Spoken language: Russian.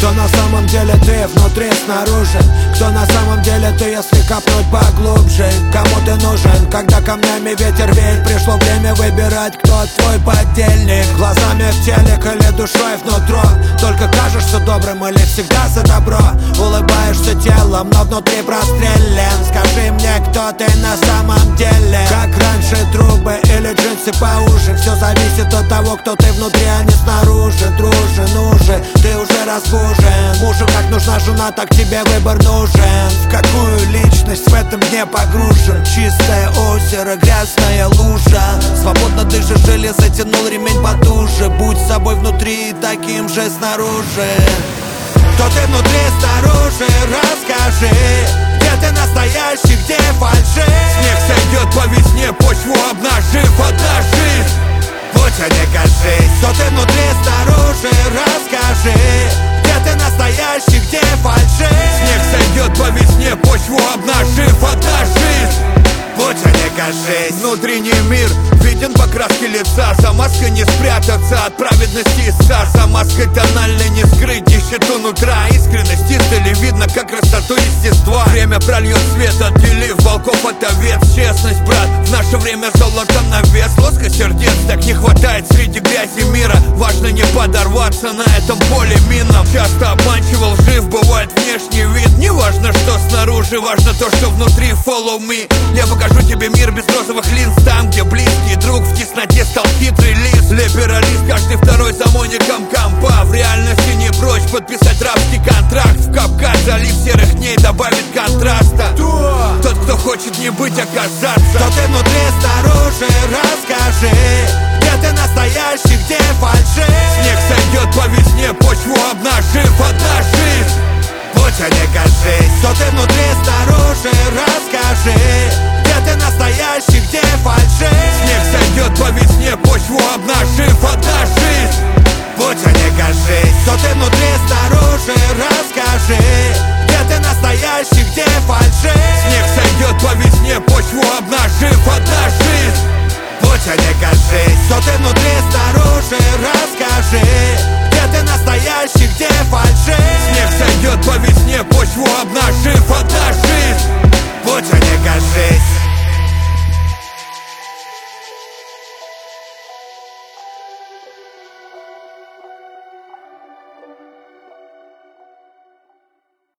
Кто на самом деле ты внутри, снаружи? Кто на самом деле ты, если копнуть поглубже? Кому ты нужен, когда камнями ветер веет? Пришло время выбирать, кто твой подельник. Глазами в телек или душой внутрь? Только кажешься добрым или всегда за добро? Улыбаешься телом, но внутри прострелен. Скажи мне, кто ты на самом деле? Как раньше, трубы или джинсы поуже? Все зависит от того, кто ты внутри, а не снаружи. Друже, ну же, ты уже разбужен. Мужу как нужна жена, так тебе выбор нужен. В какую личность в этом дне погружен? Чистое озеро, грязная лужа. Свободно дышишь или затянул ремень потуже? Будь собой внутри и таким же снаружи. Кто ты внутри, снаружи, расскажи. Где ты настоящий, где фальши? Снег сойдет по весне, почву обнажив. Одна жизнь, будь а не кажись. Кто ты внутри, снаружи, расскажи. Где ты настоящий, где фальши? Снег сойдет по весне, почву обнажив. Одна жизнь, будь а не кажись. Внутренний мир виден по краске лица. За маской не спрятаться, от праведности иса. За маской тональной не скрыть нищету нутра. Искренность издали видно, как красоту естества. Время прольет свет, отделив волков от овец. Честность, брат, в наше время золото на вес. Лоска сердец так не хватает среди грязи мира. Важно не подорваться на этом поле минном. Часто обманчиво лжив бывает внешний вид. Не важно, что снаружи, важно то, что внутри. Follow me, я покажу тебе мир без розовых линз. Там, где близкий друг в тесноте стал хитрый лис. Либералист, каждый второй за моником компа. В реальности не прочь подписать рабский контракт. В капкан залив серых дней добавит контраста. Тот, кто хочет не быть, оказаться.